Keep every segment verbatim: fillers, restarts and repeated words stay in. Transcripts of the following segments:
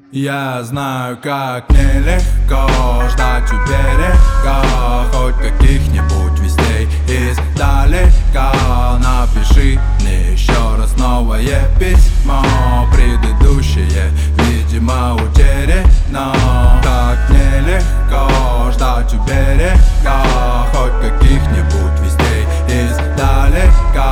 Я знаю, как нелегко ждать у берега хоть каких-нибудь вестей издалека. Напиши мне еще раз новое письмо, предыдущее, видимо, утеряно. Так нелегко ждать у берега хоть каких-нибудь вестей издалека.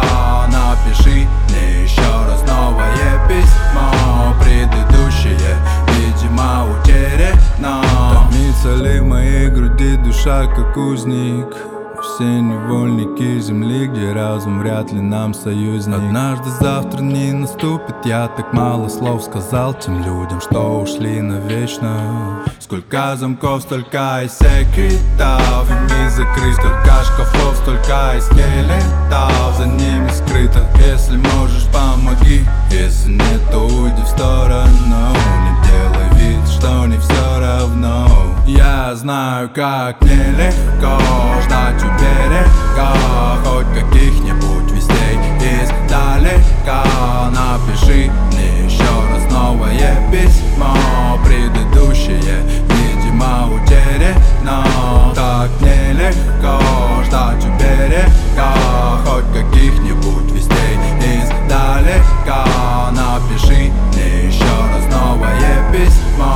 Напиши мне еще раз новое письмо, предыдущее, видимо, утеряно. Томится ли в моей груди душа, как узник? Все невольники земли, где разум вряд ли нам союзник. Однажды завтра не наступит, я так мало слов сказал тем людям, что ушли навечно. Сколько замков, столько и секретов, ими закрыт, столько шкафов, столько и скелетов, за ними скрыто. Если можешь, помоги, если нет, то уйди в сторону. Не делай вид, что не все равно. Я знаю, как нелегко ждать у берега хоть каких-нибудь вестей издалека. Напиши мне еще раз новое письмо, предыдущее, видимо, утеряно. Так нелегко ждать у берега хоть каких-нибудь вестей издалека. Напиши мне еще раз новое письмо,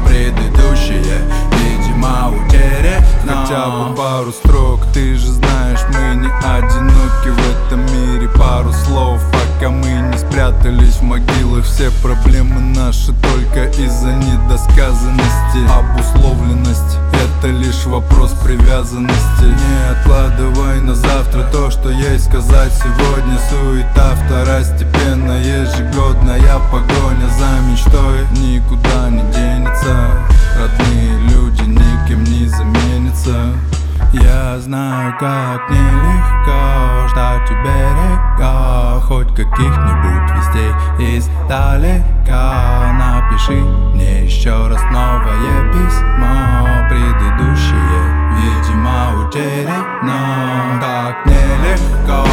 предыдущее, видимо, утеряно. Хотя бы пару строк, ты же знаешь, мы не одиноки в этом мире. Пару слов, пока мы не спрятались в могилах. Все проблемы наши только из-за недосказанности. Обусловленность — это лишь вопрос привязанности. Не откладывай на завтра то, что есть сказать сегодня. Суета второстепенно, ежегодная погоня за мечтой никуда не денется. Родные люди никем не заменятся. Я знаю, как нелегко ждать у берега хоть каких-нибудь вестей издалека. Напиши мне еще раз новое письмо, предыдущее, видимо, утеряно. Так нелегко